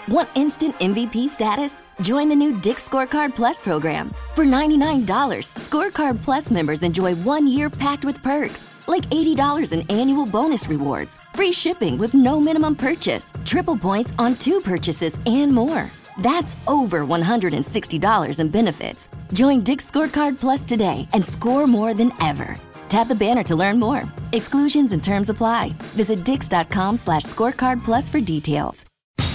Want instant MVP status? Join the new Dick's Scorecard Plus program. For $99, Scorecard Plus members enjoy 1 year packed with perks, like $80 in annual bonus rewards, free shipping with no minimum purchase, triple points on 2 purchases, and more. That's over $160 in benefits. Join Dick's Scorecard Plus today and score more than ever. Tap the banner to learn more. Exclusions and terms apply. Visit dix.com/scorecardplus for details.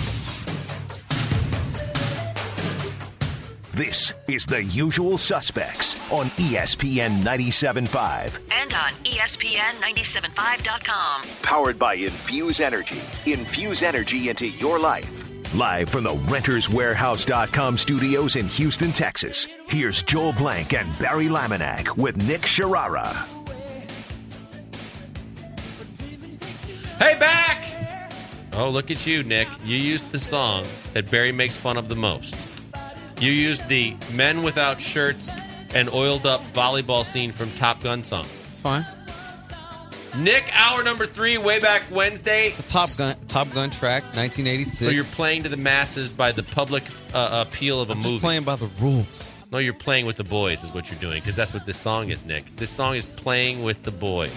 This is The Usual Suspects on ESPN 97.5. And on ESPN975.com. Powered by Infuse Energy. Infuse energy into your life. Live from the RentersWarehouse.com studios in Houston, Texas. Here's Joel Blank and Barry Laminack with Nick Sharara. Hey, back! Oh, look at you, Nick. You used the song that Barry makes fun of the most. You used the men without shirts and oiled up volleyball scene from Top Gun song. It's fine. Nick, hour number 3, way back Wednesday. It's a Top Gun track, 1986. So you're playing to the masses by the public appeal of a movie. Just playing by the rules. No, you're playing with the boys is what you're doing, because that's what this song is, Nick. This song is playing with the boys.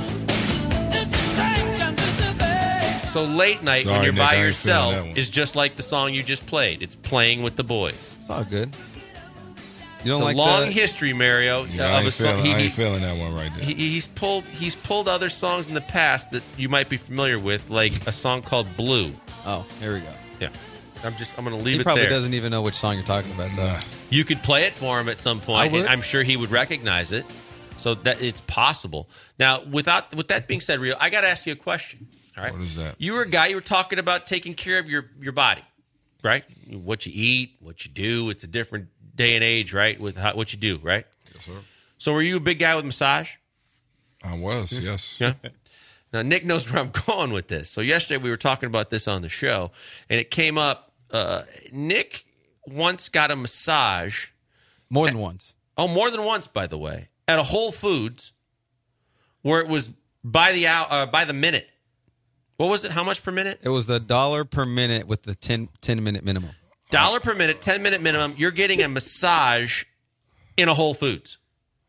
So late night when you're by yourself is just like the song you just played. It's playing with the boys. It's all good. You don't it's like a long history, Mario. Yeah, I ain't feeling that one right there. He's pulled other songs in the past that you might be familiar with, like a song called Blue. Oh, here we go. Yeah. I'm going to leave it there. He probably doesn't even know which song you're talking about, though. You could play it for him at some point, and I'm sure he would recognize it. So that it's possible. Now, with that being said, Rio, I got to ask you a question. All right. What is that? You were a guy, you were talking about taking care of your body, right? What you eat, what you do. It's a different day and age, right, with what you do, right? Yes, sir. So were you a big guy with massage? I was, yes. Yeah. Now, Nick knows where I'm going with this. So yesterday we were talking about this on the show, and it came up. Nick once got a massage. More than once. Oh, more than once, by the way, at a Whole Foods where it was by the minute. What was it? How much per minute? It was $1 per minute with the 10-minute minimum. $1 per minute, 10-minute minimum. You're getting a massage in a Whole Foods.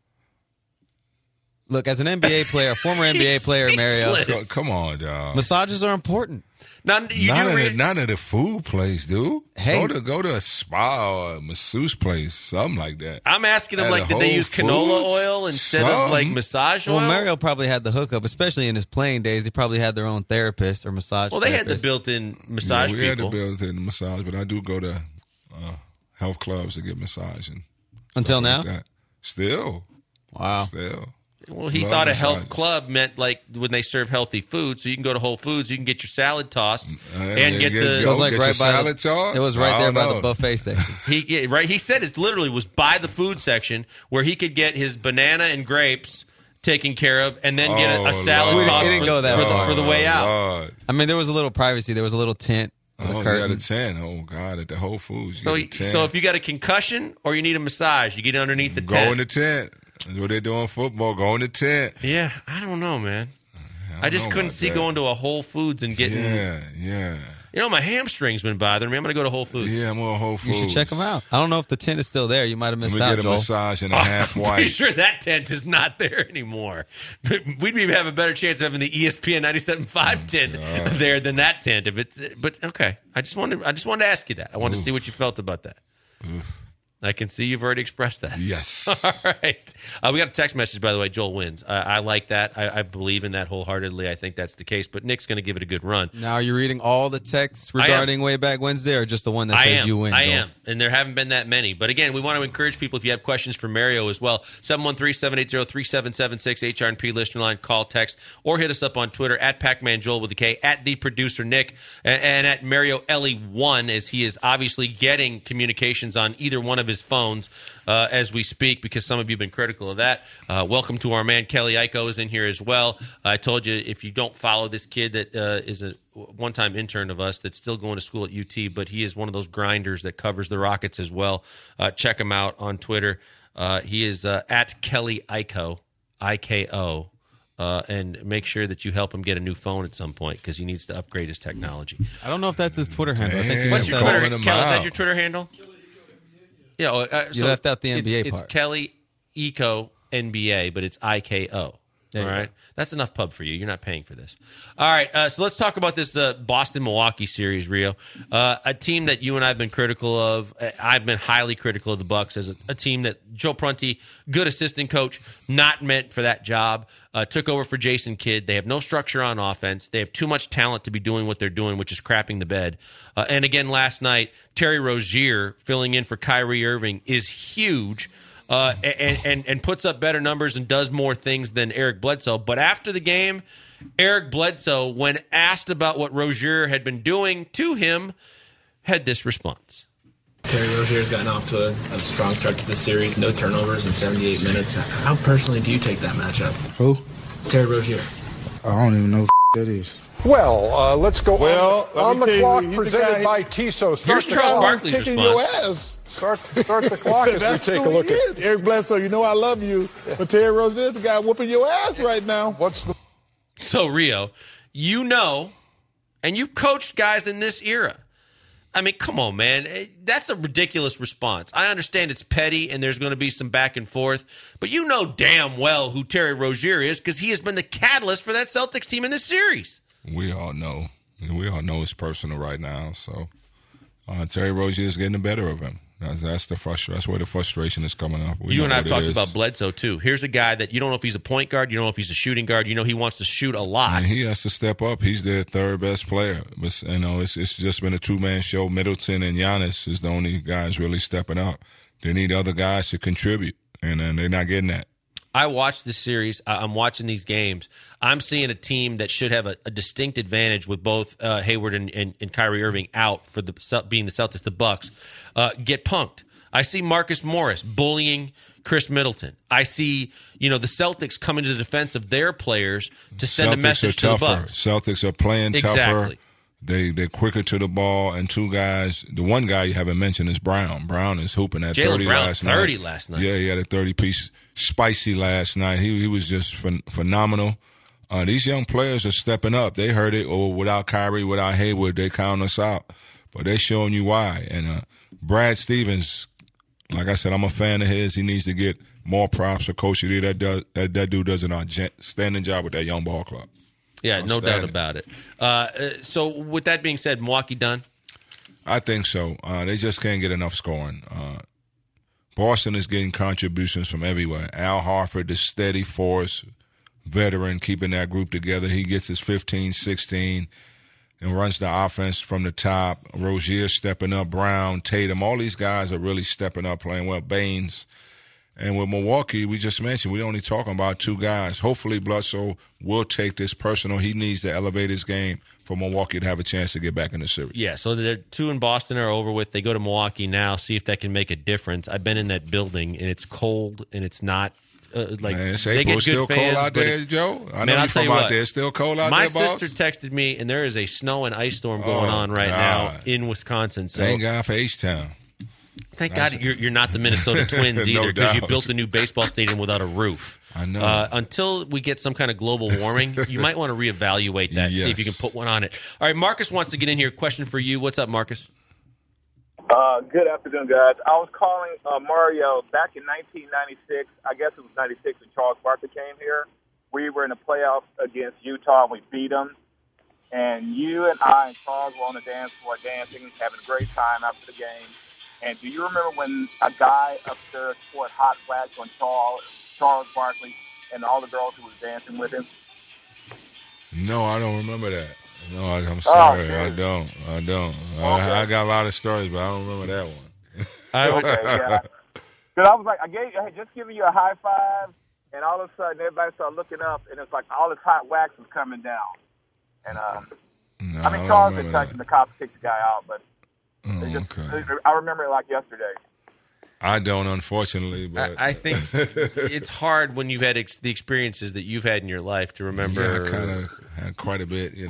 Look, as an NBA player, former NBA player, Mario. Come on, dog. Massages are important. Not at the food place, dude. Hey. Go to a spa or a masseuse place, something like that. I'm asking him, did they use canola oil instead of massage oil? Well, Mario probably had the hookup, especially in his playing days. He probably had their own therapist or massage. Well, they had the built-in massage. We had the built-in massage, but I do go to health clubs to get massage and until now. Like Still, wow. Still. Well, he thought a health club meant like when they serve healthy food, so you can go to Whole Foods, you can get your salad tossed and get the. It was like right by salad tossed? It was right there by the buffet section. He said it literally was by the food section where he could get his banana and grapes taken care of, and then get a salad tossed for the way out. Lord. I mean, there was a little privacy. There was a little tent. Oh, you got a tent. Oh, God, at the Whole Foods. So if you got a concussion or you need a massage, you get underneath the tent. Go in the tent. That's what they do in football. Go in the tent. Yeah, I don't know, man. I just couldn't see going to a Whole Foods and getting... Yeah. You know, my hamstring's been bothering me. I'm going to go to Whole Foods. Yeah, I'm going to Whole Foods. You should check them out. I don't know if the tent is still there. You might have missed out, Joel. We get a massage and a half white. I'm pretty sure that tent is not there anymore. We'd have a better chance of having the ESPN 97.5 tent there than that tent. But okay, I just wanted to ask you that. I wanted to see what you felt about that. I can see you've already expressed that. Yes. All right. We got a text message, by the way. Joel wins. I like that. I believe in that wholeheartedly. I think that's the case. But Nick's going to give it a good run. Now, are you reading all the texts regarding Way Back Wednesday or just the one that says you win, Joel? I am. And there haven't been that many. But again, we want to encourage people, if you have questions for Mario as well, 713-780-3776, HR&P listener line, call, text, or hit us up on Twitter, at PacManJoel with a K, at the producer Nick, and at Mario Ellie1, as he is obviously getting communications on either one of his phones as we speak, because some of you have been critical of that. Welcome to our man Kelly Iko is in here as well. I told you, if you don't follow this kid that is a one-time intern of us that's still going to school at UT, but he is one of those grinders that covers the Rockets as well. Check him out on Twitter. He is at Kelly Iko, IKO. and make sure that you help him get a new phone at some point because he needs to upgrade his technology. I don't know if that's his Twitter handle. I think What's your Twitter? Kel, is out. that your Twitter handle? Yeah, you left out the NBA part. It's Kelly Eco NBA, but it's IKO. All right. That's enough pub for you. You're not paying for this. All right. So let's talk about this Boston-Milwaukee series, Rio. A team that you and I have been critical of. I've been highly critical of the Bucks as a team that Joe Prunty, good assistant coach, not meant for that job, took over for Jason Kidd. They have no structure on offense. They have too much talent to be doing what they're doing, which is crapping the bed. And again, last night, Terry Rozier filling in for Kyrie Irving is huge. And puts up better numbers and does more things than Eric Bledsoe. But after the game, Eric Bledsoe, when asked about what Rozier had been doing to him, had this response. Terry Rozier's gotten off to a strong start to this series. No turnovers in 78 minutes. How personally do you take that matchup? Who? Terry Rozier. I don't even know who that is. Well, let's go on the clock you, presented by Tissot. Here's Charles Barkley's kicking response. your ass. Start the clock as we take a look at Eric Bledsoe. You know I love you, but Terry Rozier's the guy whooping your ass right now. what's the. So, Rio, you know, and you've coached guys in this era. I mean, come on, man. That's a ridiculous response. I understand it's petty and there's going to be some back and forth, but you know damn well who Terry Rozier is because he has been the catalyst for that Celtics team in this series. We all know. It's personal right now. So Terry Rozier is getting the better of him. That's the frustration. That's where the frustration is coming up. You and I have talked about Bledsoe too. Here's a guy that you don't know if he's a point guard, you don't know if he's a shooting guard. You know he wants to shoot a lot. And he has to step up. He's their third best player. But, it's just been a two-man show. Middleton and Giannis is the only guys really stepping up. They need other guys to contribute, and they're not getting that. I watched this series. I'm watching these games. I'm seeing a team that should have a distinct advantage with both Hayward and Kyrie Irving out for being the Celtics. The Bucks get punked. I see Marcus Morris bullying Chris Middleton. I see the Celtics coming to the defense of their players to send a message to the Bucks. Celtics are playing tougher. Exactly. They're quicker to the ball, and two guys. The one guy you haven't mentioned is Brown. Brown is hooping at Jaylen 30 Brown, last night. 30 last night. Yeah, he had a 30-piece spicy last night. He was just phenomenal. These young players are stepping up. They heard it. Without Kyrie, without Hayward, they count us out. But they're showing you why. And Brad Stevens, like I said, I'm a fan of his. He needs to get more props for Coach Lee. That dude does an outstanding job with that young ball club. Yeah, no doubt about it. So with that being said, Milwaukee done? I think so. They just can't get enough scoring. Boston is getting contributions from everywhere. Al Horford, the steady force veteran, keeping that group together. He gets his 15, 16, and runs the offense from the top. Rozier stepping up, Brown, Tatum. All these guys are really stepping up, playing well. Baines. And with Milwaukee, we just mentioned, we're only talking about two guys. Hopefully Bledsoe will take this personal. He needs to elevate his game for Milwaukee to have a chance to get back in the series. Yeah, so the two in Boston are over with. They go to Milwaukee now, see if that can make a difference. I've been in that building, and it's cold, and it's not like man, it's they April. get It's good still fans, cold out there, Joe. I know man, you're from out there. It's still cold out my there, boss? sister texted me, and there is a snow and ice storm going on right now in Wisconsin. So thank God for H-Town. Thank God you're not the Minnesota Twins either, because you built a new baseball stadium without a roof. I know. Until we get some kind of global warming, you might want to reevaluate that, Yes. see if you can put one on it. All right, Marcus wants to get in here. Question for you. What's up, Marcus? Good afternoon, guys. I was calling Mario back in 1996. I guess it was 96 when Charles Barkley came here. We were in the playoffs against Utah, and we beat them. And you and I and Charles were on the dance floor dancing, having a great time after the game. And do you remember when a guy upstairs poured hot wax on Charles Barkley and all the girls who was dancing with him? No, I don't remember that. No, I'm sorry. I don't. Okay. I got a lot of stories, but I don't remember that one. Okay, yeah. Because I was like, just giving you a high five, and all of a sudden everybody started looking up, and it's like all this hot wax was coming down. And No, I mean, Charles had touched, and the cops kicked the guy out, but okay. I remember it like yesterday. I don't, unfortunately, but I think it's hard when you've had the experiences that you've had in your life to remember. Yeah, I kind of had quite a bit,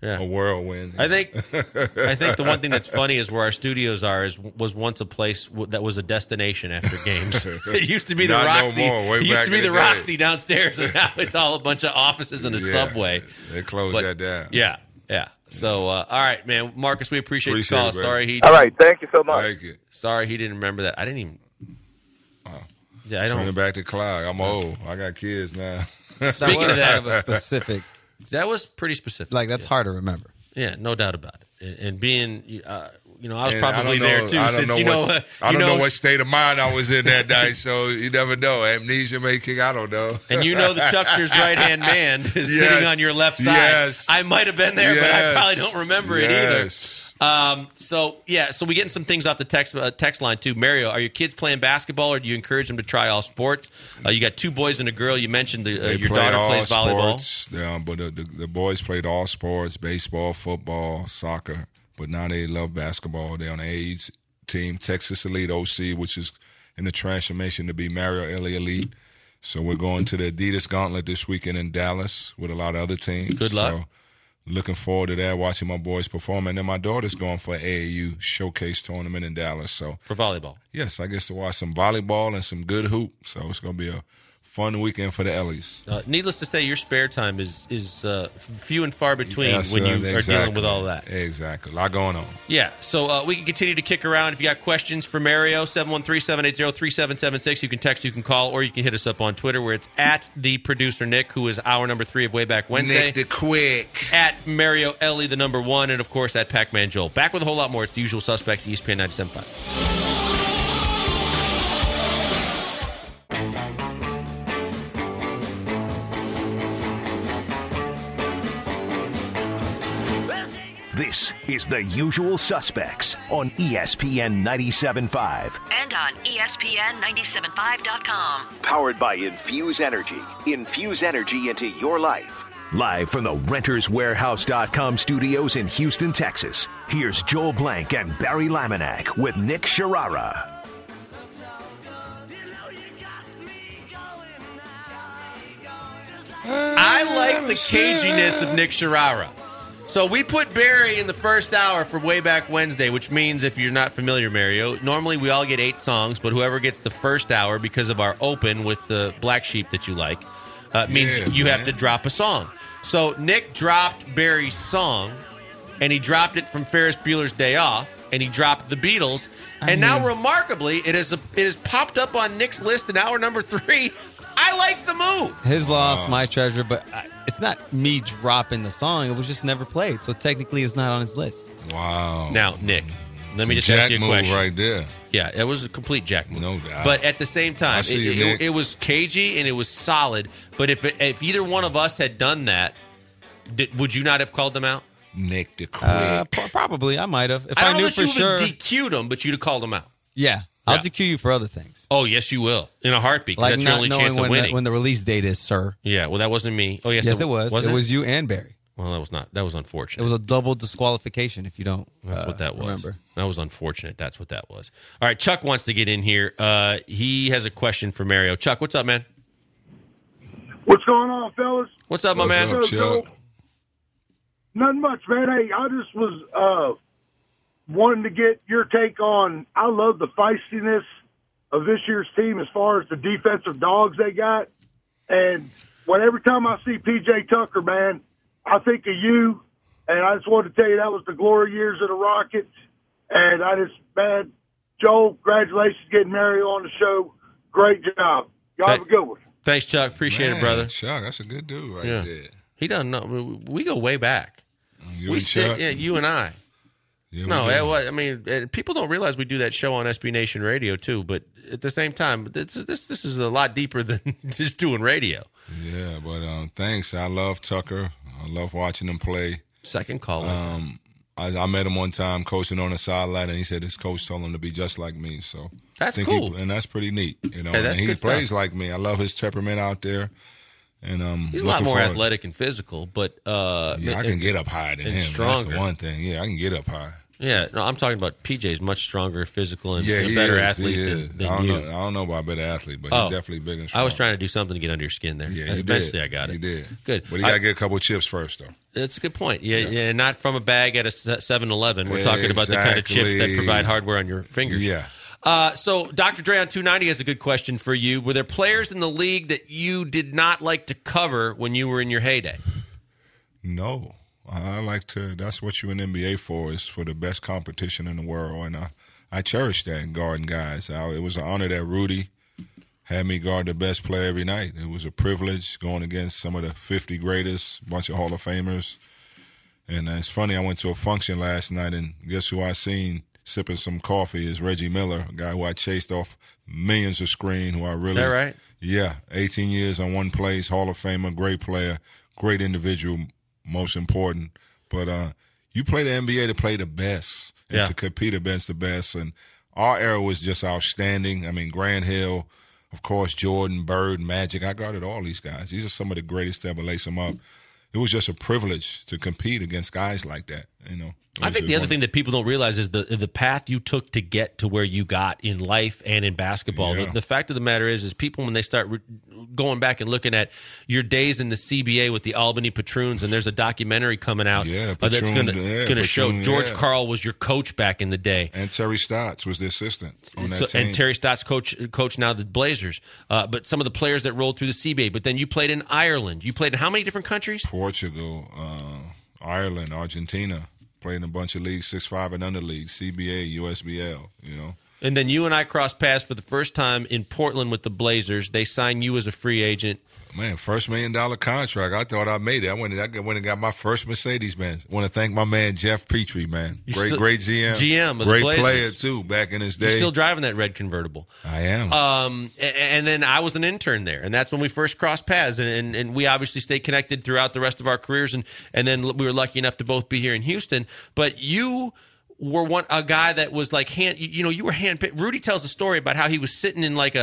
a whirlwind. I think the one thing that's funny is where our studios was once a place that was a destination after games. It used to be the Roxy. No more. It used to be the Roxy downstairs, and now it's all a bunch of offices and a subway. They closed that down. Yeah. So, all right, man, Marcus, we appreciate the call. It, all right, thank you so much. Thank you. Sorry he didn't remember that. I didn't even. Yeah, I don't. Turning back to Clyde. I'm old. I got kids now. Speaking of that, Kind of a specific. that was pretty specific. Like, that's hard to remember. Yeah, no doubt about it. And being, I was And probably there too. I don't know what state of mind I was in that night, so you never know. Amnesia may kick. I don't know. And the Chuckster's right-hand man is sitting on your left side. Yes. I might have been there, but I probably don't remember it either. So we're getting some things off the text line too. Mario, are your kids playing basketball, or do you encourage them to try all sports? You got 2 boys and a girl. You mentioned your daughter plays volleyball. But the boys played all sports: baseball, football, soccer. But now they love basketball. They're on the age team, Texas Elite OC, which is in the transformation to be Mario Ellie Elite. So we're going to the Adidas Gauntlet this weekend in Dallas with a lot of other teams. Good luck. So looking forward to that, watching my boys perform. And then my daughter's going for AAU showcase tournament in Dallas. So for volleyball. Yes, I guess to watch some volleyball and some good hoop. So it's going to be a fun weekend for the Ellies. Needless to say, your spare time is few and far between when you are dealing with all that. Exactly. A lot going on. Yeah, so we can continue to kick around. If you got questions for Mario, 713-780-3776. You can text, you can call, or you can hit us up on Twitter where it's at the producer Nick, who is hour number 3 of Way Back Wednesday. Nick the Quick. At Mario Ellie, the number 1, and of course at Pac-Man Joel. Back with a whole lot more. It's the Usual Suspects, ESPN 97.5. This is The Usual Suspects on ESPN 97.5. And on ESPN975.com. Powered by Infuse Energy. Infuse energy into your life. Live from the RentersWarehouse.com studios in Houston, Texas. Here's Joel Blank and Barry Laminack with Nick Sharara. I like the caginess of Nick Sharara. So we put Barry in the first hour for Way Back Wednesday, which means, if you're not familiar, Mario, normally we all get 8 songs, but whoever gets the first hour because of our open with the Black Sheep that you like means you have to drop a song. So Nick dropped Barry's song, and he dropped it from Ferris Bueller's Day Off, and he dropped the Beatles. And now, remarkably, it has popped up on Nick's list in hour number 3. I like the move. His loss, my treasure, but it's not me dropping the song. It was just never played, so technically it's not on his list. Wow. Now, Nick, let me just ask you a question. Jack move right there. Yeah, it was a complete Jack move. No doubt. But at the same time, it was cagey and it was solid. But if either one of us had done that, would you not have called them out? Nick the Quick. Probably, I might have. If I I don't knew know that for you sure. would have DQ'd them, but you'd have called them out. Yeah. I'll DQ you for other things. Oh, yes, you will. In a heartbeat. Like that's your only chance of winning. When the release date is, sir. Yeah, well, that wasn't me. Oh, yes, it was. Was it was you and Barry. Well, that was not. That was unfortunate. It was a double disqualification if you don't That's what that was. Remember. That was unfortunate. That's what that was. All right, Chuck wants to get in here. He has a question for Mario. Chuck, what's up, man? What's going on, fellas? What's up, my man? What's up, Chuck? Nothing much, man. Hey, I just was wanting to get your take on, I love the feistiness of this year's team as far as the defensive dogs they got. And every time I see P.J. Tucker, man, I think of you. And I just wanted to tell you that was the glory years of the Rockets. And man, Joel, congratulations getting Mario on the show. Great job. Y'all have a good one. Thanks, Chuck. Appreciate it, brother. Chuck, that's a good dude right there. He doesn't know. We go way back. You and I. Yeah, no, I mean, people don't realize we do that show on SB Nation Radio too. But at the same time, this is a lot deeper than just doing radio. Yeah, but thanks. I love Tucker. I love watching him play. Second call. I met him one time coaching on the sideline, and he said his coach told him to be just like me. So that's cool, and that's pretty neat. Hey, and he plays like me. I love his temperament out there. And he's a lot more athletic and physical, but I can get up higher than him. Stronger. That's the one thing. Yeah, I can get up high. Yeah, no, I'm talking about PJ's much stronger, physical, and Yeah, a he better is. athlete He than is. you. I don't know about better athlete, but he's definitely big and strong. I was trying to do something to get under your skin there. Yeah, you Eventually did. I got it. You did. Good. But he got to get a couple of chips first, though. That's a good point. Yeah, not from a bag at a 7-Eleven. We're talking about the kind of chips that provide hardware on your fingers. Yeah. So Dr. Dre on 290 has a good question for you. Were there players in the league that you did not like to cover when you were in your heyday? No. I like to. That's what you're in NBA for, is for the best competition in the world. And I cherish that in guarding guys. It was an honor that Rudy had me guard the best player every night. It was a privilege going against some of the 50 greatest, bunch of Hall of Famers. And it's funny, I went to a function last night, and guess who I seen sipping some coffee is Reggie Miller, a guy who I chased off millions of screen, who I really. Is that right? Yeah, 18 years on one place, Hall of Famer, great player, great individual, most important. But you play the NBA to play the best and to compete against the best. And our era was just outstanding. I mean, Grant Hill, of course, Jordan, Bird, Magic. I guarded all these guys. These are some of the greatest to ever lace them up. It was just a privilege to compete against guys like that, you know. I think the other thing that people don't realize is the path you took to get to where you got in life and in basketball. Yeah. The fact of the matter is people, when they start going back and looking at your days in the CBA with the Albany Patroons, and there's a documentary coming out that's going to show George Karl was your coach back in the day. And Terry Stotts was the assistant on that team. And Terry Stotts coach now the Blazers. But some of the players that rolled through the CBA. But then you played in Ireland. You played in how many different countries? Portugal, Ireland, Argentina. Played in a bunch of leagues, 6'5" and under leagues, CBA, USBL, you know. And then you and I crossed paths for the first time in Portland with the Blazers. They signed you as a free agent. Man, first $1 million contract. I thought I made it. I went and got my first Mercedes-Benz. Want to thank my man, Jeff Petrie, man. Great GM. GM of the Great Blazers. player, too, back in his day. You're still driving that red convertible. I am. And then I was an intern there, and that's when we first crossed paths. And we obviously stayed connected throughout the rest of our careers, and then we were lucky enough to both be here in Houston. But you were a guy that was like you were handpicked. Rudy tells a story about how he was sitting in like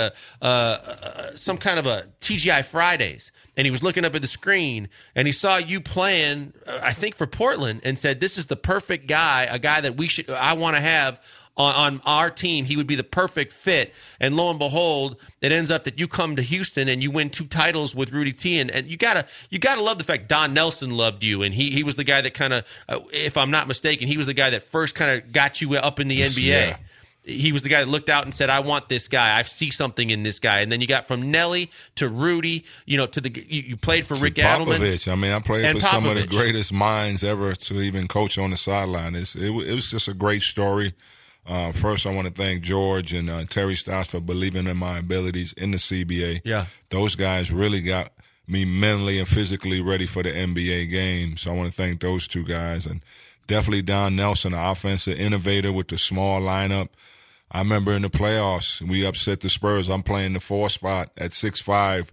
some kind of a TGI Fridays, and he was looking up at the screen, and he saw you playing, I think for Portland, and said, "This is the perfect guy, a guy that I want to have on our team. He would be the perfect fit." And lo and behold, it ends up that you come to Houston and you win 2 titles with Rudy T. And you gotta love the fact Don Nelson loved you, and he was the guy that kind of, if I'm not mistaken, he was the guy that first kind of got you up in the NBA. Yeah. He was the guy that looked out and said, "I want this guy. I see something in this guy." And then you got from Nelly to Rudy, you played for Rick Adelman. Popovich. I mean, I played for some of the greatest minds ever to even coach on the sideline. It was just a great story. First, I want to thank George and Terry Stotts for believing in my abilities in the CBA. Yeah. Those guys really got me mentally and physically ready for the NBA game. So I want to thank those 2 guys. And definitely Don Nelson, the offensive innovator with the small lineup. I remember in the playoffs, we upset the Spurs. I'm playing the 4 spot at 6'5",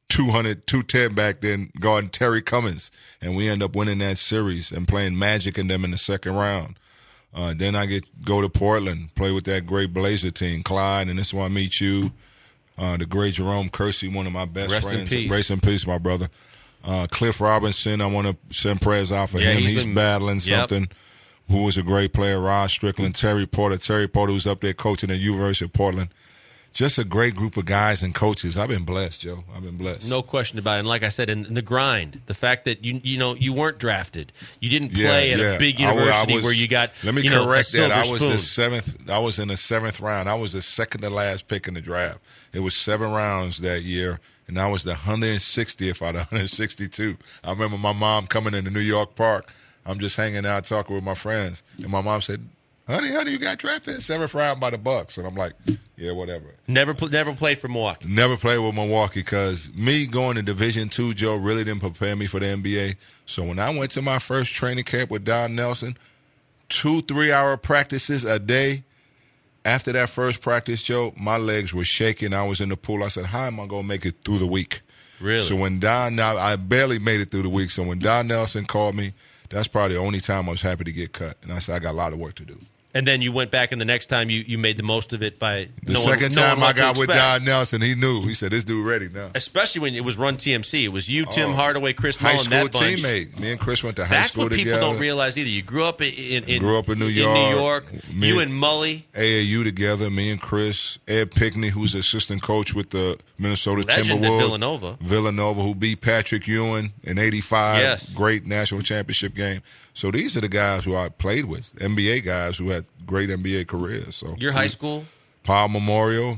210 back then, guarding Terry Cummings. And we end up winning that series and playing Magic and them in the second round. Then I go to Portland, play with that great Blazer team, Clyde, and this is where I meet you, the great Jerome Kersey, one of my best friends. Rest in peace. Rest in peace, my brother. Cliff Robinson, I want to send prayers out for him. He's battling something. Who was a great player, Rod Strickland, Terry Porter. Terry Porter was up there coaching at University of Portland. Just a great group of guys and coaches. I've been blessed, Joe. I've been blessed. No question about it. And like I said, in the grind, the fact that you weren't drafted, you didn't play at a big university where you got. Let me correct that. I was the 7th. I was in the 7th round. I was the second to last pick in the draft. It was 7 rounds that year, and I was the 160th out of 162. I remember my mom coming into New York Park. I'm just hanging out talking with my friends, and my mom said, Honey, you got drafted 7th round by the Bucks. And I'm like, yeah, whatever. Never played for Milwaukee. Never played with Milwaukee because me going to Division II, Joe, really didn't prepare me for the NBA. So when I went to my first training camp with Don Nelson, 2 3-hour practices a day. After that first practice, Joe, my legs were shaking. I was in the pool. I said, how am I going to make it through the week? Really? So I barely made it through the week. So when Don Nelson called me, that's probably the only time I was happy to get cut. And I said, I got a lot of work to do. And then you went back, and the next time you made the most of it by the second time I got with John Nelson, he knew. He said, "This dude ready now." Especially when it was Run TMC. It was you, Tim Hardaway, Chris Mullen, high school that bunch. teammate. Me and Chris went to high school together. That's what people don't realize either. You grew up in New York. You and Mully. AAU together. Me and Chris. Ed Pickney, who's assistant coach with the Minnesota Legend Timberwolves. at Villanova, who beat Patrick Ewing in '85. Yes. Great national championship game. So these are the guys who I played with, NBA guys who had great NBA careers. So your high school? Power Memorial,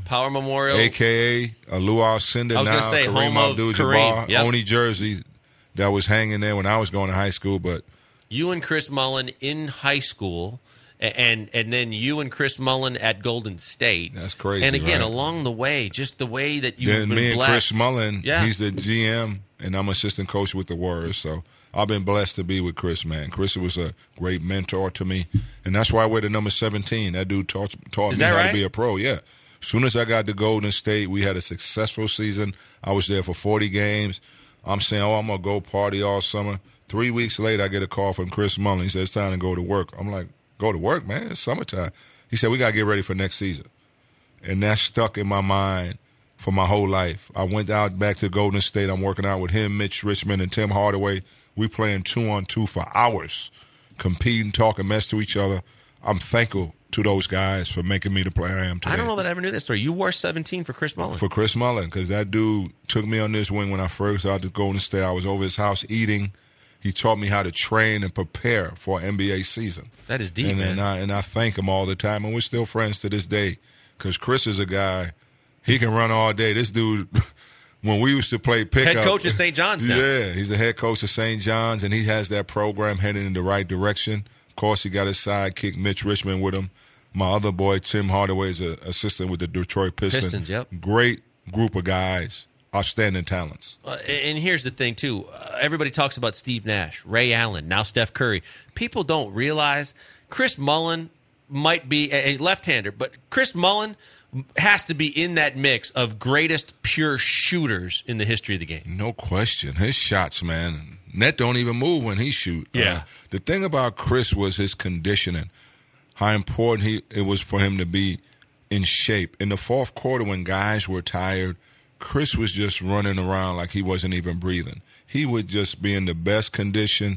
a.k.a. Lou Alcindor, now Kareem home of Abdul-Jabbar, Kareem. Oni jersey that was hanging there when I was going to high school. But you and Chris Mullen in high school, and then you and Chris Mullen at Golden State. That's crazy. And again, right? along the way, just the way that you've then been me blessed. and Chris Mullen, he's the GM, and I'm assistant coach with the Warriors. So I've been blessed to be with Chris, man. Chris was a great mentor to me, and that's why I wear the number 17. That dude taught me how to be a pro. Yeah. As soon as I got to Golden State, we had a successful season. I was there for 40 games. I'm saying, I'm going to go party all summer. 3 weeks later, I get a call from Chris Mullen. He said, it's time to go to work. I'm like, go to work, man? It's summertime. He said, we got to get ready for next season. And that stuck in my mind for my whole life. I went out back to Golden State. I'm working out with him, Mitch Richmond, and Tim Hardaway. We playing 2-on-2 for hours, competing, talking mess to each other. I'm thankful to those guys for making me the player I am today. I don't know that I ever knew that story. You wore 17 for Chris Mullen. For Chris Mullen, because that dude took me on this wing when I first got to Golden State. I was over his house eating. He taught me how to train and prepare for an NBA season. That is deep, man. And I thank him all the time, and we're still friends to this day because Chris is a guy, he can run all day. This dude... When we used to play pickup. Head coach at St. John's now. Yeah, he's the head coach at St. John's, and he has that program heading in the right direction. Of course, he got his sidekick, Mitch Richmond, with him. My other boy, Tim Hardaway, is an assistant with the Detroit Pistons. Yep. Great group of guys, outstanding talents. And here's the thing, too. Everybody talks about Steve Nash, Ray Allen, now Steph Curry. People don't realize Chris Mullen might be a left-hander, but Chris Mullen has to be in that mix of greatest pure shooters in the history of the game. No question. His shots, man, net don't even move when he shoot. Yeah. The thing about Chris was his conditioning, how important it was for him to be in shape. In the fourth quarter when guys were tired, Chris was just running around like he wasn't even breathing. He would just be in the best condition,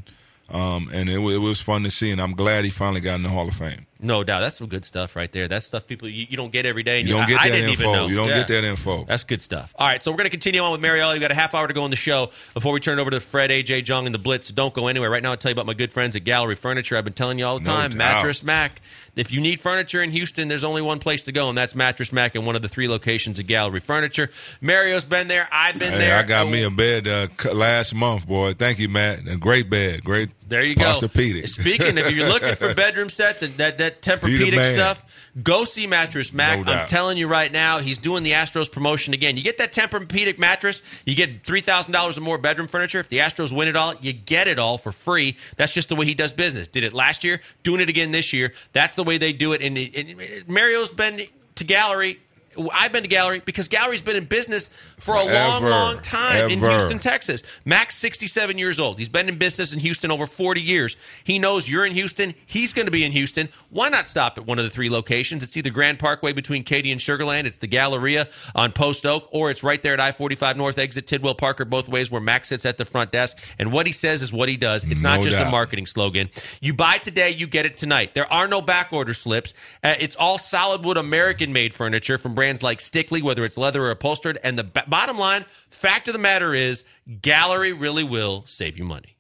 and it was fun to see, and I'm glad he finally got in the Hall of Fame. No doubt. That's some good stuff right there. That's stuff people you don't get every day. And you don't get that I didn't info. even know. You don't get that info. That's good stuff. All right, so we're going to continue on with Mario Elie. We've got a half hour to go in the show before we turn it over to Fred, AJ, Jung, and the Blitz. So don't go anywhere. Right now, I'll tell you about my good friends at Gallery Furniture. I've been telling you all the time, Mattress Mac. If you need furniture in Houston, there's only one place to go, and that's Mattress Mac in one of the 3 locations of Gallery Furniture. Mario's been there. I've been there. I got me a bed last month, boy. Thank you, Matt. A great bed. Great. There you go. Posturepedic. Speaking, if you're looking for bedroom sets and that Tempur-Pedic stuff, go see Mattress Mac. No doubt. I'm telling you right now, he's doing the Astros promotion again. You get that Tempur-Pedic mattress, you get $3,000 or more bedroom furniture. If the Astros win it all, you get it all for free. That's just the way he does business. Did it last year, doing it again this year. That's the way they do it. And Mario's been to Gallery. I've been to Gallery because Gallery's been in business for a long time in Houston, Texas. Mac's 67 years old. He's been in business in Houston over 40 years. He knows you're in Houston. He's going to be in Houston. Why not stop at one of the 3 locations? It's either Grand Parkway between Katy and Sugar Land. It's the Galleria on Post Oak, or it's right there at I-45 North exit Tidwell Parker, both ways, where Mac sits at the front desk. And what he says is what he does. It's not just a marketing slogan. You buy today, you get it tonight. There are no back order slips. It's all solid wood American-made furniture from brands like Stickley, whether it's leather or upholstered. And the bottom line, fact of the matter is, Gallery really will save you money.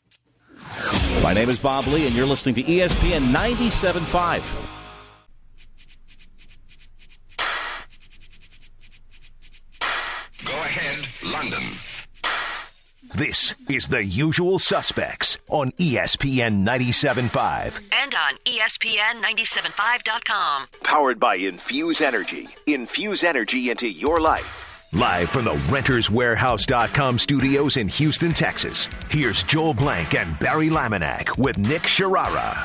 My name is Bob Lee, and you're listening to ESPN 97.5. Go ahead, London. This is The Usual Suspects on ESPN 97.5. And on ESPN975.com. Powered by Infuse Energy. Infuse energy into your life. Live from the RentersWarehouse.com studios in Houston, Texas. Here's Joel Blank and Barry Laminack with Nick Sharara.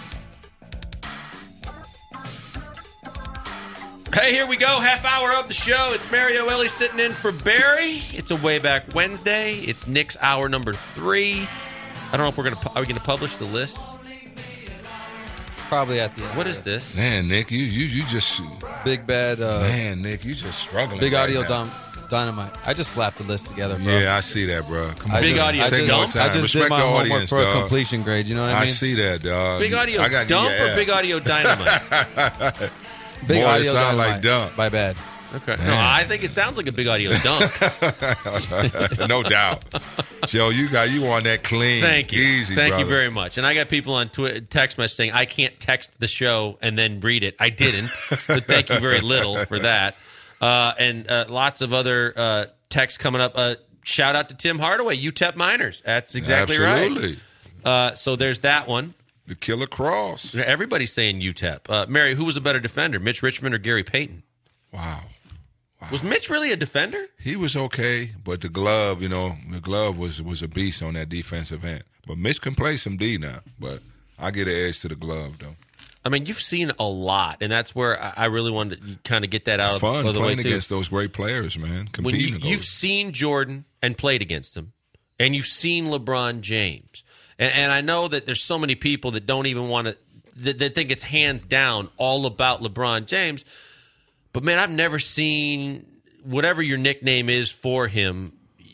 Hey, here we go. Half hour of the show. It's Mario Elie sitting in for Barry. It's a way back Wednesday. It's Nick's hour number 3. I don't know if are we going to publish the lists? probably at the end. What is this? Man, Nick, you just Big Bad. man, Nick, you just struggling. Big right Audio now. Dynamite. I just slapped the list together, bro. Yeah, I see that, bro. Come on, Big just Audio take dump? more time. I just Respect did my the homework audience, for a dog. completion grade. You know what I I mean? see that, dog. Big Audio I gotta dump give you or Big Audio Dynamite? Big Boy, it Audio sound Dynamite. like dump. My bad. Okay. No, I think it sounds like a Big Audio dunk. No doubt. Joe, you on that clean. Thank you. Easy, Thank brother. you very much. And I got people on text message saying, I can't text the show and then read it. I didn't. But thank you very little for that. And lots of other texts coming up. Shout out to Tim Hardaway, UTEP Miners. That's exactly Absolutely. right. So there's that one. The Killer Cross. Everybody's saying UTEP. Mary, who was a better defender, Mitch Richmond or Gary Payton? Wow. Was Mitch really a defender? He was okay, but the glove, was a beast on that defensive end. But Mitch can play some D now, but I get an edge to the glove, though. I mean, you've seen a lot, and that's where I really wanted to kind of get that out Fun of the way, playing too. against those great players, man. Competing When you've seen Jordan and played against him, and you've seen LeBron James, and I know that there's so many people that don't even want to, that think it's hands down all about LeBron James. But, man, I've never seen whatever your nickname is for him,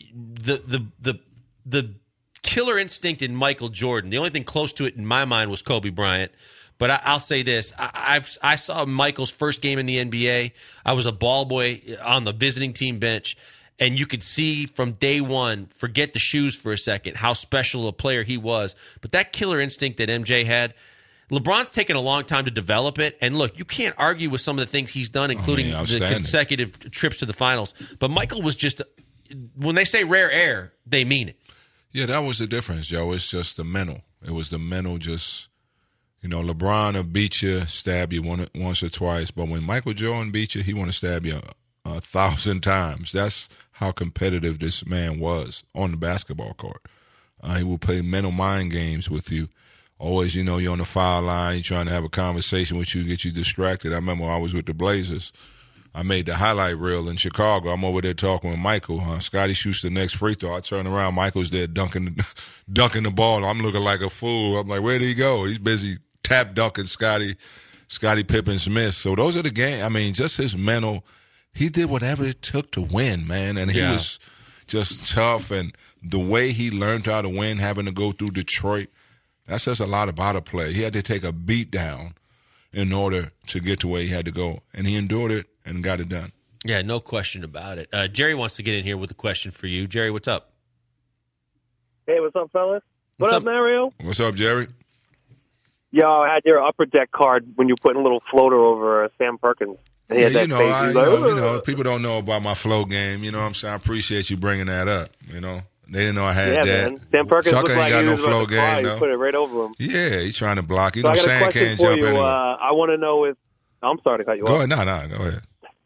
the killer instinct in Michael Jordan. The only thing close to it in my mind was Kobe Bryant. But I'll say this. I saw Michael's first game in the NBA. I was a ball boy on the visiting team bench, and you could see from day one, forget the shoes for a second, how special a player he was. But that killer instinct that MJ had, LeBron's taken a long time to develop it. And look, you can't argue with some of the things he's done, including the consecutive trips to the finals. But Michael was just, when they say rare air, they mean it. Yeah, that was the difference, Joe. It's just the mental. It was the mental just, LeBron will beat you, stab you once or twice. But when Michael Jordan beat you, he want to stab you 1,000 times. That's how competitive this man was on the basketball court. He will play mental mind games with you. Always, you're on the foul line, he's trying to have a conversation with you, get you distracted. I remember when I was with the Blazers, I made the highlight reel in Chicago. I'm over there talking with Michael. Scotty shoots the next free throw. I turn around, Michael's there dunking the ball. I'm looking like a fool. I'm like, where did he go? He's busy tap dunking Scotty Pippen Smith. So those are the games. I mean, just his mental. He did whatever it took to win, man. And he was just tough. And the way he learned how to win, having to go through Detroit, that says a lot about a player. He had to take a beat down in order to get to where he had to go. And he endured it and got it done. Yeah, no question about it. Jerry wants to get in here with a question for you. Jerry, what's up? Hey, what's up, fellas? What up, Mario? What's up, Jerry? Yo, I had your upper deck card when you put a little floater over Sam Perkins. And he had that face. People don't know about my flow game. You know what I'm saying? I appreciate you bringing that up. They didn't know I had that. Man. Sam Perkins Sucker looked like ain't got he no was flow about to cry. game, You though. put it right over him. Yeah, he's trying to block. So I got a Sam question can't for jump you. anyway. I want to know if I'm sorry to cut you Go off. ahead. No, go ahead.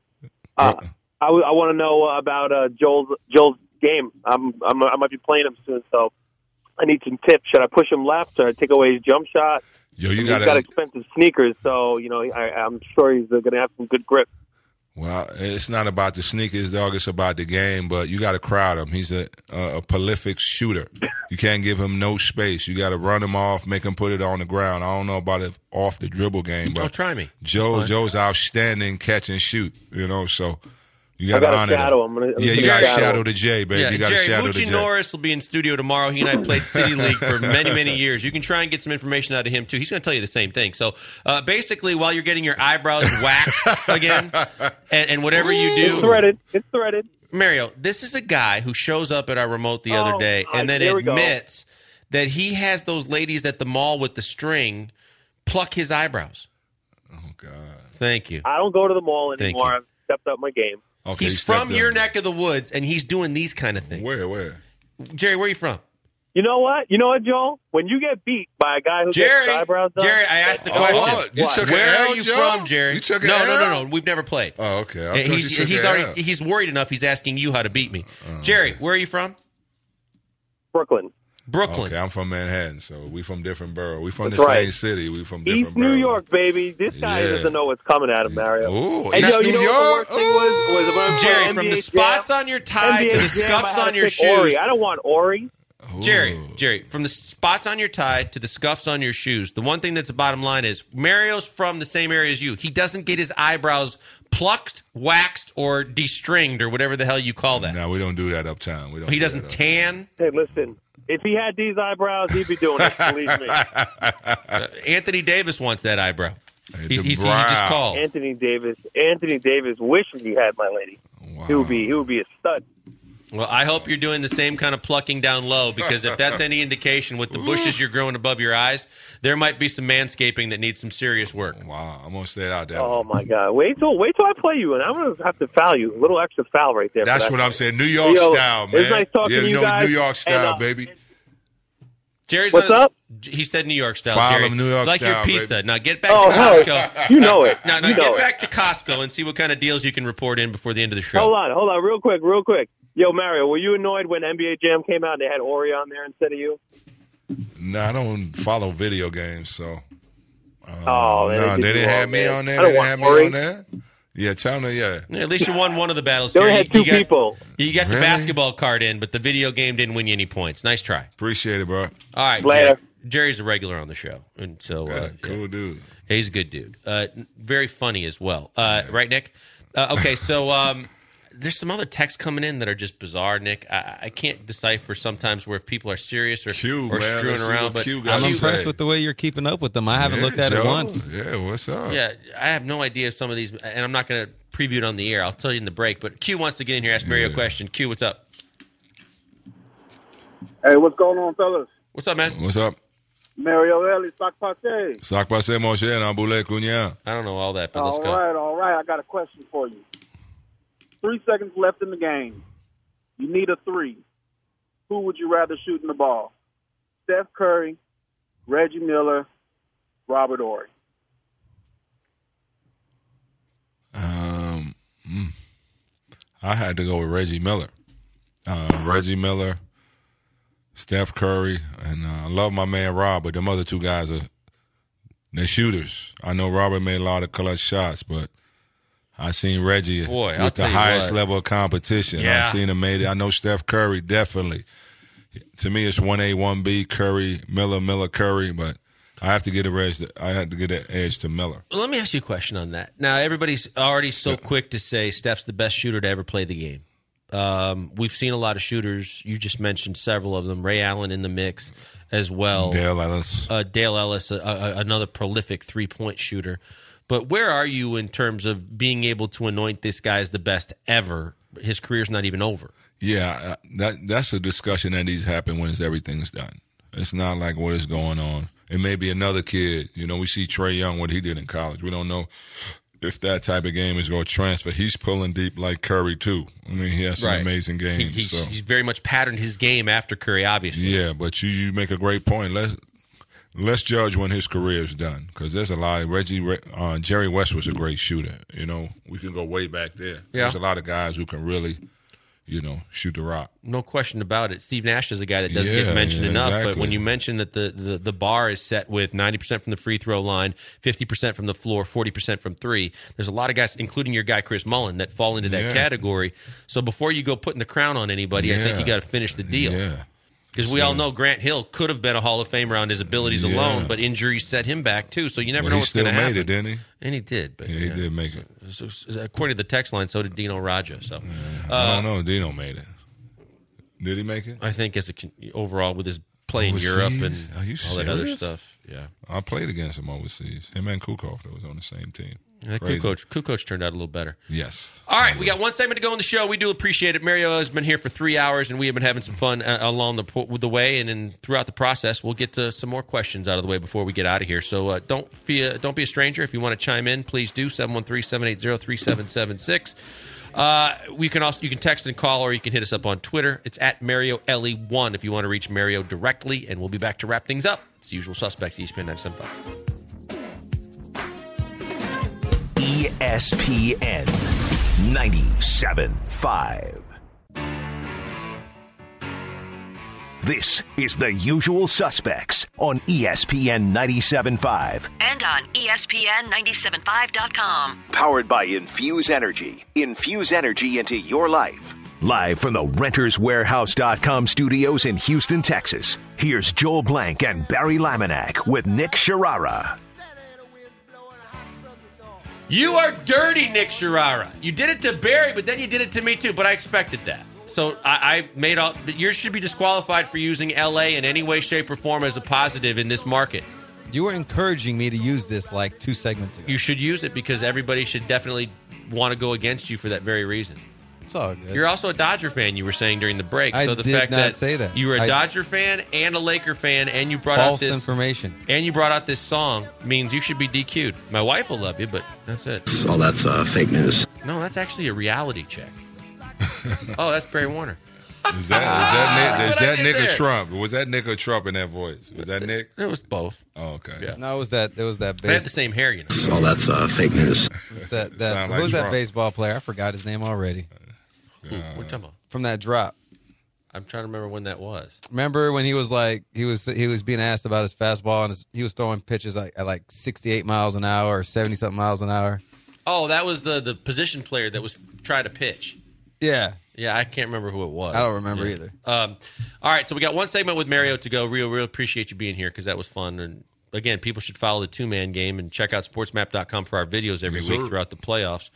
I want to know about Joel's game. I might be playing him soon, so I need some tips. Should I push him left or take away his jump shot? Yo, he's got expensive sneakers, so I'm sure he's going to have some good grip. Well, it's not about the sneakers, dog. It's about the game, but you got to crowd him. He's a prolific shooter. You can't give him no space. You got to run him off, make him put it on the ground. I don't know about it off the dribble game, but try me. Joe's outstanding catch and shoot, so you got to honor him. You got to shadow the J, baby. Yeah, you got to Jerry, shadow the Moochie J. Norris will be in studio tomorrow. He and I played City League for many, many years. You can try and get some information out of him, too. He's going to tell you the same thing. So, basically, while you're getting your eyebrows waxed again, and whatever you do. It's threaded. Mario, this is a guy who shows up at our remote the other day and then admits that he has those ladies at the mall with the string pluck his eyebrows. Oh, God. Thank you. I don't go to the mall anymore. I've stepped up my game. Okay, he's from your neck of the woods, and he's doing these kind of things. Where? Jerry, where are you from? You know what, Joel? When you get beat by a guy who gets his eyebrows done. Jerry, I asked the question. Where are you from, Jerry? You took an No. We've never played. Oh, okay. He's worried enough. He's asking you how to beat me. Jerry, where are you from? Brooklyn. Okay, I'm from Manhattan, so we from different boroughs. We from the same city. We from different East boroughs. New York, baby. This guy doesn't know what's coming at him, Mario. Ooh, hey, East New York? What the worst thing was when Jerry, NBA from the spots on your tie to the scuffs on your shoes. Ori. I don't want Ori. Jerry, from the spots on your tie to the scuffs on your shoes, the one thing that's the bottom line is Mario's from the same area as you. He doesn't get his eyebrows plucked, waxed, or destringed, or whatever the hell you call that. No, we don't do that uptown. He doesn't tan. Hey, listen. If he had these eyebrows, he'd be doing it. Believe me. Anthony Davis wants that eyebrow. He just called. Anthony Davis wishes he had my lady. Wow. He would be a stud. Well, I hope you're doing the same kind of plucking down low, because if that's any indication with the bushes you're growing above your eyes, there might be some manscaping that needs some serious work. Wow, I'm gonna stay out there. Oh my God! Wait till I play you, and I'm gonna have to foul you. A little extra foul right there. That's what I'm saying. New York style, man. It's nice talking to you guys. New York style, baby. Jerry's what's up? He said New York style. File Jerry. New York like style, your pizza. baby. Now get back to Costco. You know it. Now get back to Costco and see what kind of deals you can report in before the end of the show. Hold on, real quick. Yo, Mario, were you annoyed when NBA Jam came out and they had Ori on there instead of you? No, I don't follow video games, so. Man, they didn't have me on there. They didn't have me on there. Yeah, tell me, yeah. At least you won one of the battles. They only had two people. You got the basketball card in, but the video game didn't win you any points. Nice try. Appreciate it, bro. All right, later. Jerry's a regular on the show, and so cool dude. He's a good dude. Very funny as well. Right, Nick? Okay, so there's some other texts coming in that are just bizarre, Nick. I can't decipher sometimes where people are serious or screwing around. But I'm impressed with the way you're keeping up with them. I haven't looked at it once. Yeah, what's up? Yeah, I have no idea if some of these, and I'm not going to preview it on the air. I'll tell you in the break. But Q wants to get in here, ask Mario a question. Q, what's up? Hey, what's going on, fellas? What's up, man? What's up? Mario Ellie, sac passé. Sac passé, mon cher, Namboule Cunha. I don't know all that, but let's go. All right. I got a question for you. 3 seconds left in the game. You need a three. Who would you rather shooting the ball? Steph Curry, Reggie Miller, Robert Horry. I had to go with Reggie Miller. Reggie Miller, Steph Curry, and I love my man Rob, but them other two guys they're shooters. I know Robert made a lot of clutch shots, but I seen Reggie with the highest level of competition. Yeah. I seen him made it. I know Steph Curry definitely. To me, it's 1A, 1B, Curry, Miller, Curry, but I have to get an edge to Miller. Well, let me ask you a question on that. Now, everybody's already so quick to say Steph's the best shooter to ever play the game. We've seen a lot of shooters. You just mentioned several of them. Ray Allen in the mix as well. Dale Ellis. Another prolific three-point shooter. But where are you in terms of being able to anoint this guy as the best ever? His career's not even over. Yeah, that's a discussion that needs to happen when everything's done. It's not like what is going on. It may be another kid. You know, we see Trae Young, what he did in college. We don't know if that type of game is going to transfer. He's pulling deep like Curry, too. I mean, he has some amazing games. He's very much patterned his game after Curry, obviously. Yeah, but you make a great point. Let's judge when his career is done, because there's a lot. Jerry West was a great shooter. You know, we can go way back there. Yeah. There's a lot of guys who can really, shoot the rock. No question about it. Steve Nash is a guy that doesn't get mentioned enough. Exactly. But when you mention that the bar is set with 90% from the free throw line, 50% from the floor, 40% from three, there's a lot of guys, including your guy Chris Mullin, that fall into that category. So before you go putting the crown on anybody, I think you got to finish the deal. Yeah. Because we all know Grant Hill could have been a Hall of Famer on his abilities alone, but injuries set him back too. So you never know what's going to happen. He still made it, didn't he? And he did. But, he did make it. So, according to the text line, so did Dino Radja. So I don't know. Dino made it. Did he make it? I think overall with his play in Europe and all that other stuff. Yeah, I played against him overseas. Him and Kukoc that was on the same team. Kukoc turned out a little better. Yes. All right, we got one segment to go on the show. We do appreciate it. Mario has been here for 3 hours, and we have been having some fun along the way, and throughout the process, we'll get to some more questions out of the way before we get out of here. So don't be a stranger. If you want to chime in, please do. 713-780-3776. You can text and call, or you can hit us up on Twitter. It's at MarioLE1 if you want to reach Mario directly, and we'll be back to wrap things up. It's the usual suspects, ESPN 97.5. ESPN 97.5. This is The Usual Suspects on ESPN 97.5. And on ESPN975.com. Powered by Infuse Energy. Infuse energy into your life. Live from the RentersWarehouse.com studios in Houston, Texas, here's Joel Blank and Barry Laminack with Nick Sharara. You are dirty, Nick Sharara. You did it to Barry, but then you did it to me too, but I expected that. So I made all. You should be disqualified for using LA in any way, shape, or form as a positive in this market. You were encouraging me to use this like 2 segments ago. You should use it because everybody should definitely want to go against you for that very reason. It's all good. You're also a Dodger fan, you were saying during the break. I so the did fact not that say that. You were a Dodger fan and a Laker fan, and you brought False out this information. And you brought out this song means you should be DQ'd. My wife will love you, but that's it. Oh, that's fake news. No, that's actually a reality check. Oh, that's Barry Warner. Is that Nick or Trump? Was that Nick or Trump in that voice? Was that Nick? It was both. Oh, okay. Yeah. No, it was that. They had the same hair, you know. Oh, that's fake news. Who was that baseball player? I forgot his name already. What are you talking about? From that drop. I'm trying to remember when that was. Remember when he was like he was being asked about his fastball and he was throwing pitches at like 68 miles an hour or 70 something miles an hour. Oh, that was the position player that was trying to pitch. Yeah. Yeah, I can't remember who it was. I don't remember either. All right, so we got one segment with Mario to go. Real appreciate you being here because that was fun. And again, people should follow the 2-man game and check out sportsmap.com for our videos every week throughout the playoffs.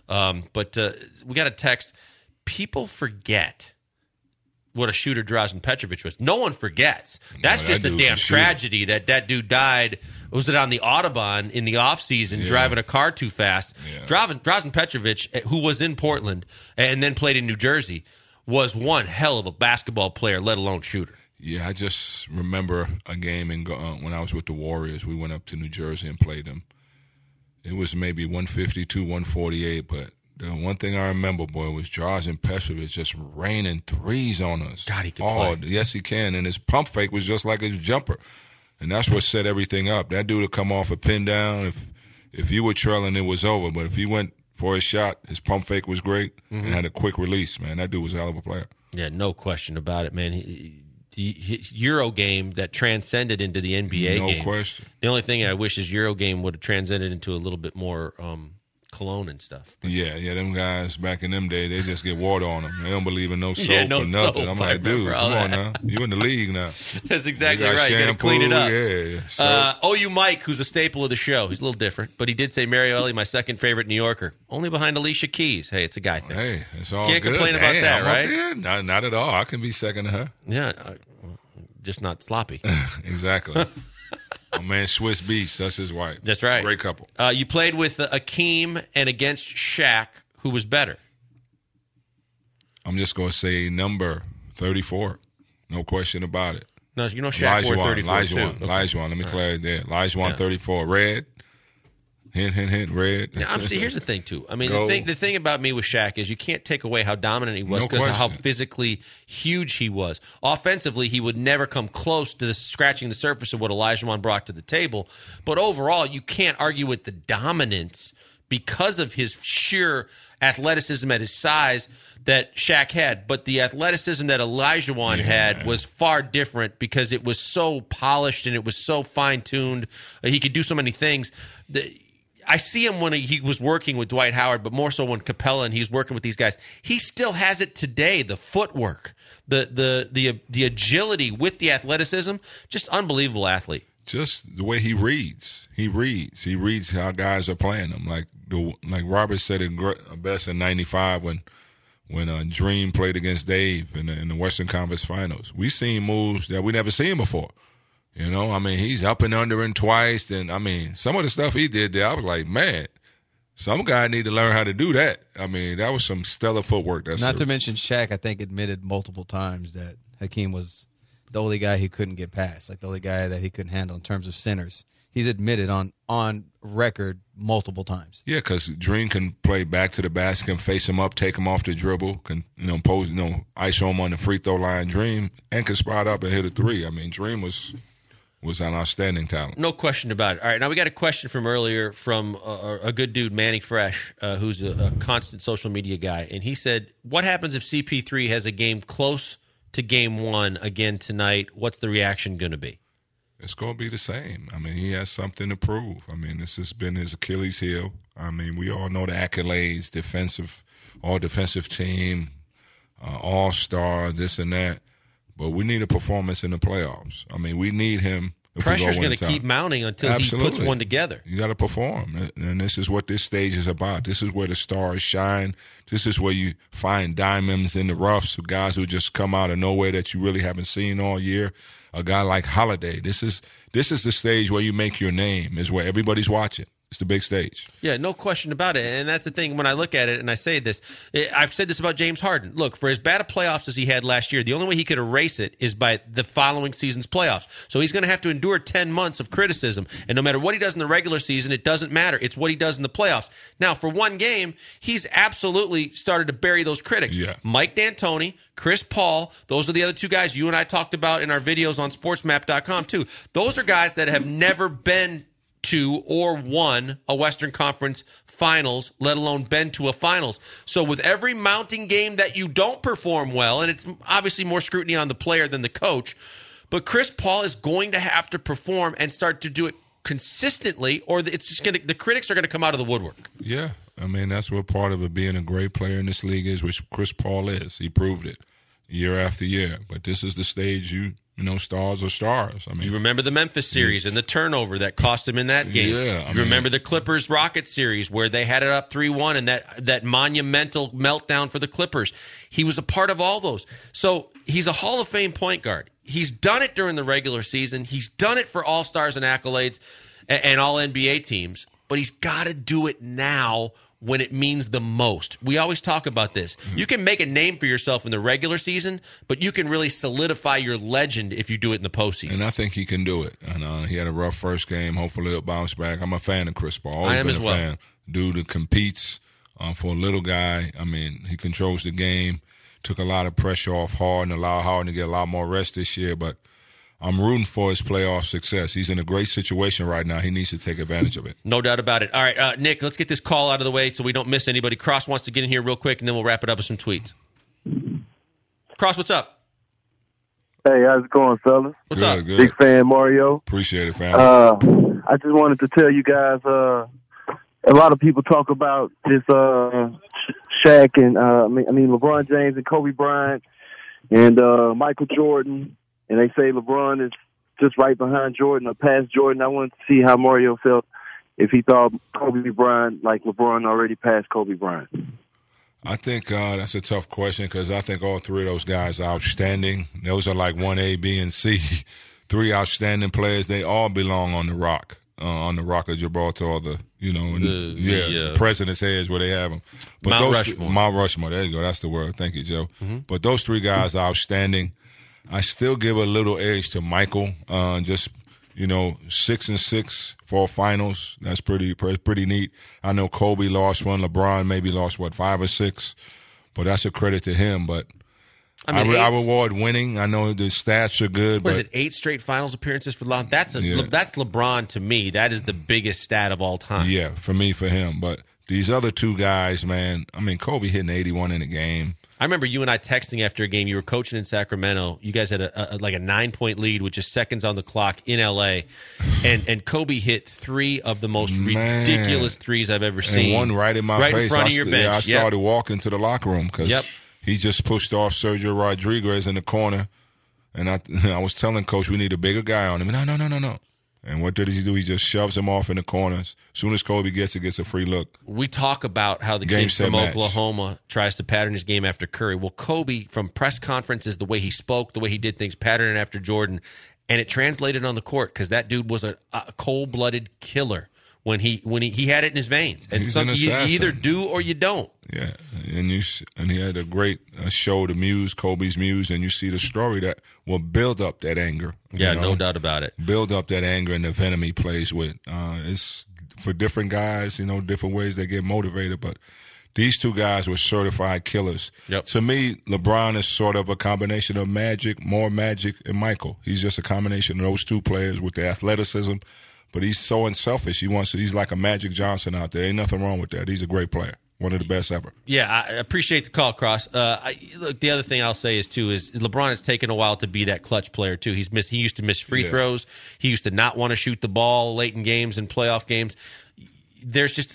But we got a text. People forget what a shooter Drazen Petrovic was. No one forgets. That's just a damn tragedy that dude died. Was it on the Autobahn in the offseason driving a car too fast? Yeah. Drazen Petrovic, who was in Portland and then played in New Jersey, was one hell of a basketball player, let alone shooter. Yeah, I just remember a game when I was with the Warriors. We went up to New Jersey and played them. It was maybe 152, 148, but the one thing I remember, boy, was Drazen Petrovic just raining threes on us. God, he could play. Yes, he can. And his pump fake was just like his jumper. And that's what set everything up. That dude would come off a pin down. If you were trailing, it was over. But if he went for his shot, his pump fake was great and had a quick release, man. That dude was a hell of a player. Yeah, no question about it, man. The Euro game that transcended into the NBA game. No question. The only thing I wish is Euro game would have transcended into a little bit more cologne and stuff. Yeah, them guys back in them days, they just get water on them. They don't believe in no soap or nothing. Soap. I'm like, dude, come on now. You in the league now. That's exactly right. You got to clean it up. OU Mike, who's a staple of the show, he's a little different, but he did say Mario Elie, my second favorite New Yorker, only behind Alicia Keys. Hey, it's a guy thing. Hey, it's all Can't good. complain about that, right? Not at all. I can be second to her. Yeah, just not sloppy. Exactly. My man Swiss Beast, that's his wife. That's right. Great couple. You played with Akeem and against Shaq. Who was better? I'm just going to say number 34. No question about it. No, you know Shaq wore 34 too. Olajuwon, let me clarify there. Olajuwon 34. Red. Hint, red. Now, see, here's the thing, too. I mean, the thing about me with Shaq is you can't take away how dominant he was because of how physically huge he was. Offensively, he would never come close to scratching the surface of what Olajuwon brought to the table. But overall, you can't argue with the dominance because of his sheer athleticism at his size that Shaq had. But the athleticism that Olajuwon had was far different because it was so polished and it was so fine-tuned. He could do so many things. I see him when he was working with Dwight Howard, but more so when Capella and he's working with these guys. He still has it today, the footwork, the agility with the athleticism. Just unbelievable athlete. Just the way he reads. He reads how guys are playing him. Like Robert said it best in 95 when Dream played against Dave in the Western Conference Finals. We seen moves that we never seen before. You know, I mean, he's up and under and twice. And, I mean, some of the stuff he did there, I was like, man, some guy need to learn how to do that. I mean, that was some stellar footwork. Not to mention Shaq, I think, admitted multiple times that Hakeem was the only guy he couldn't get past, like the only guy that he couldn't handle in terms of centers. He's admitted on record multiple times. Yeah, because Dream can play back to the basket, can face him up, take him off the dribble, can ISO him on the free throw line. Dream and can spot up and hit a three. I mean, Dream was an outstanding talent. No question about it. All right, now we got a question from earlier from a good dude, Manny Fresh, who's a constant social media guy, and he said, what happens if CP3 has a game close to game one again tonight? What's the reaction going to be? It's going to be the same. I mean, he has something to prove. I mean, this has been his Achilles heel. I mean, we all know the accolades, defensive team, all-star, this and that. But we need a performance in the playoffs. I mean, we need him. Pressure's going to keep mounting until he puts one together. You got to perform, and this is what this stage is about. This is where the stars shine. This is where you find diamonds in the roughs, guys who just come out of nowhere that you really haven't seen all year. A guy like Holiday. This is the stage where you make your name. Is where everybody's watching. It's the big stage. Yeah, no question about it. And that's the thing when I look at it, and I say this, I've said this about James Harden. Look, for as bad a playoffs as he had last year, the only way he could erase it is by the following season's playoffs. So he's going to have to endure 10 months of criticism. And no matter what he does in the regular season, it doesn't matter. It's what he does in the playoffs. Now, for one game, he's absolutely started to bury those critics. Yeah. Mike D'Antoni, Chris Paul, those are the other two guys you and I talked about in our videos on sportsmap.com too. Those are guys that have never been to or won a Western Conference Finals, let alone been to a Finals. So with every mounting game that you don't perform well, and it's obviously more scrutiny on the player than the coach, but Chris Paul is going to have to perform and start to do it consistently, or it's just the critics are going to come out of the woodwork. Yeah, I mean, that's what part of it being a great player in this league is, which Chris Paul is. He proved it year after year. But this is the stage you know, stars are stars. I mean, you remember the Memphis series and the turnover that cost him in that game. Yeah, you remember the Clippers-Rockets series where they had it up 3-1 and that monumental meltdown for the Clippers. He was a part of all those. So he's a Hall of Fame point guard. He's done it during the regular season. He's done it for All-Stars and accolades and All-NBA teams. But he's got to do it now when it means the most. We always talk about this. You can make a name for yourself in the regular season, but you can really solidify your legend if you do it in the postseason. And I think he can do it. And he had a rough first game. Hopefully he'll bounce back. I'm a fan of Chris Paul. Always I am been as a well. fan. Dude that competes for a little guy. I mean, he controls the game. Took a lot of pressure off Harden, allowed Harden to get a lot more rest this year, but I'm rooting for his playoff success. He's in a great situation right now. He needs to take advantage of it. No doubt about it. All right, Nick, let's get this call out of the way so we don't miss anybody. Cross wants to get in here real quick, and then we'll wrap it up with some tweets. Cross, what's up? Hey, how's it going, fellas? What's up? Good. Big fan, Mario. Appreciate it, fam. I just wanted to tell you guys, a lot of people talk about this Shaq and LeBron James and Kobe Bryant and Michael Jordan. And they say LeBron is just right behind Jordan or past Jordan. I wanted to see how Mario felt if he thought Kobe Bryant, like LeBron, already passed Kobe Bryant. I think that's a tough question because I think all three of those guys are outstanding. Those are like 1A, B, and C. Three outstanding players. They all belong on the Rock of Gibraltar, or the President's Hedge where they have them. But Mount Rushmore. Mount Rushmore. There you go. That's the word. Thank you, Joe. Mm-hmm. But those three guys are outstanding. I still give a little edge to Michael. 6-6 for finals. That's pretty neat. I know Kobe lost one. LeBron maybe lost 5 or 6, but that's a credit to him. But I reward winning. I know the stats are good. What is it? 8 straight finals appearances for LeBron. That's LeBron to me. That is the biggest stat of all time. Yeah, for him. But these other two guys, man. I mean, Kobe hitting 81 in a game. I remember you and I texting after a game. You were coaching in Sacramento. You guys had a 9-point lead with just seconds on the clock in L.A. And Kobe hit 3 of the most ridiculous threes I've ever seen. And one right in my face. Right in front of your bench. Yeah, I started walking to the locker room because he just pushed off Sergio Rodriguez in the corner. And I was telling Coach we need a bigger guy on him. No. And what did he do? He just shoves him off in the corners. As soon as Kobe gets a free look. We talk about how the kid from Oklahoma tries to pattern his game after Curry. Well, Kobe, from press conferences, the way he spoke, the way he did things, patterned after Jordan, and it translated on the court because that dude was a cold-blooded killer when he had it in his veins. And you either do or you don't. Yeah, and he had a great show, the Muse, Kobe's Muse, and you see the story that will build up that anger. Yeah, no doubt about it. Build up that anger and the venom he plays with. It's for different guys, different ways they get motivated, but these two guys were certified killers. Yep. To me, LeBron is sort of a combination of more Magic, and Michael. He's just a combination of those two players with the athleticism, but he's so unselfish. He's like a Magic Johnson out there. Ain't nothing wrong with that. He's a great player. One of the best ever. Yeah, I appreciate the call, Cross. Look, the other thing I'll say is LeBron has taken a while to be that clutch player too. He used to miss free throws. He used to not want to shoot the ball late in games and playoff games.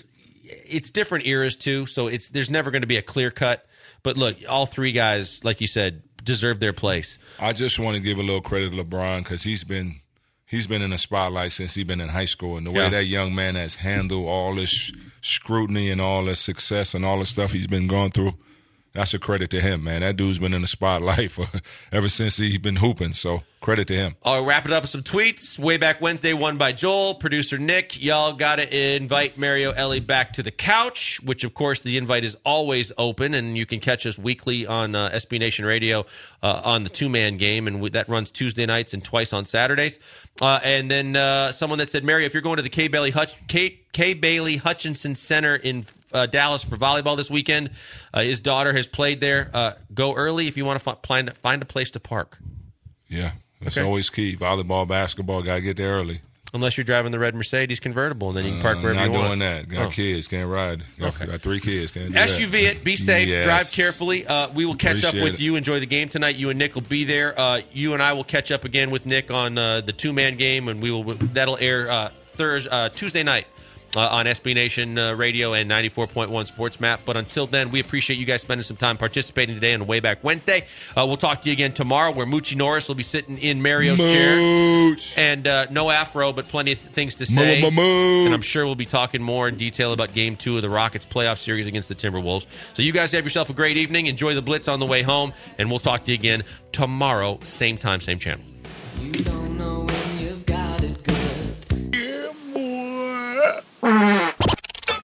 it's different eras too, so there's never going to be a clear cut. But look, all three guys, like you said, deserve their place. I just want to give a little credit to LeBron because he's been in the spotlight since he's been in high school, and the way that young man has handled all this scrutiny and all this success and all the stuff he's been going through. That's a credit to him, man. That dude's been in the spotlight ever since he's been hooping, so credit to him. I'll wrap it up with some tweets. Way Back Wednesday, one by Joel, producer Nick. Y'all got to invite Mario Ellie back to the couch, which, of course, the invite is always open, and you can catch us weekly on SB Nation Radio on the two-man game, and that runs Tuesday nights and twice on Saturdays. And then someone that said, Mario, if you're going to the Kay Bailey Hutchinson Center in Dallas for volleyball this weekend, his daughter has played there. Go early if you want to find a place to park. Yeah, that's always key. Volleyball, basketball, got to get there early. Unless you're driving the red Mercedes convertible, and then you can park wherever you want. Not doing that. Got kids, can't ride. Got 3 kids, can't do SUV that. it. Be safe. Drive carefully. We will catch up with you. Enjoy the game tonight. You and Nick will be there. You and I will catch up again with Nick on the two-man game, and that'll air Tuesday night. On SB Nation Radio and 94.1 Sports Map. But until then, we appreciate you guys spending some time participating today on Way Back Wednesday. We'll talk to you again tomorrow where Moochie Norris will be sitting in Mario's chair. And no afro, but plenty of things to say. And I'm sure we'll be talking more in detail about Game 2 of the Rockets playoff series against the Timberwolves. So you guys have yourself a great evening. Enjoy the Blitz on the way home. And we'll talk to you again tomorrow, same time, same channel.